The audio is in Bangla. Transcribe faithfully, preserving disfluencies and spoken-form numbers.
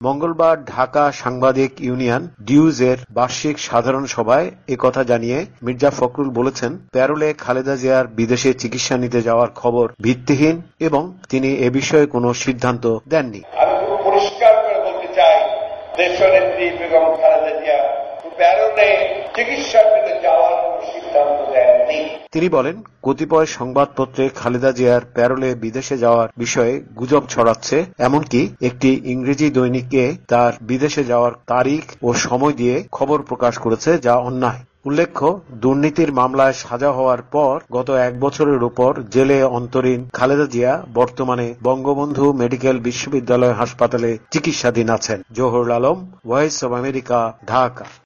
মঙ্গলবার ঢাকা সাংবাদিক ইউনিয়ন ডিউজের বার্ষিক সাধারণ সভায় একথা জানিয়ে মির্জা ফখরুল বলেছেন, প্যারোলে খালেদা জিয়ার বিদেশে চিকিৎসা নিতে যাওয়ার খবর ভিত্তিহীন এবং তিনি এ বিষয়ে কোনো সিদ্ধান্ত দেননি। আমি পরিষ্কার করে বলতে চাই, দেশনেত্রী বেগম খালেদা জিয়া প্যারোলে চিকিৎসার নিতে যাওয়ার কোনো সিদ্ধান্ত দেননি। তিনি বলেন, কতিপয় সংবাদপত্রে খালেদা জিয়ার প্যারোলে বিদেশে যাওয়ার বিষয়ে গুজব ছড়াচ্ছে, এমনকি একটি ইংরেজি দৈনিকে তার বিদেশে যাওয়ার তারিখ ও সময় দিয়ে খবর প্রকাশ করেছে, যা অন্যায়। উল্লেখ্য, দুর্নীতির মামলায় সাজা হওয়ার পর গত এক বছরের উপর জেলে অন্তরীণ খালেদা জিয়া বর্তমানে বঙ্গবন্ধু মেডিকেল বিশ্ববিদ্যালয় হাসপাতালে চিকিৎসাধীন আছেন। Zahurul Alam, Voice of America, Dhaka.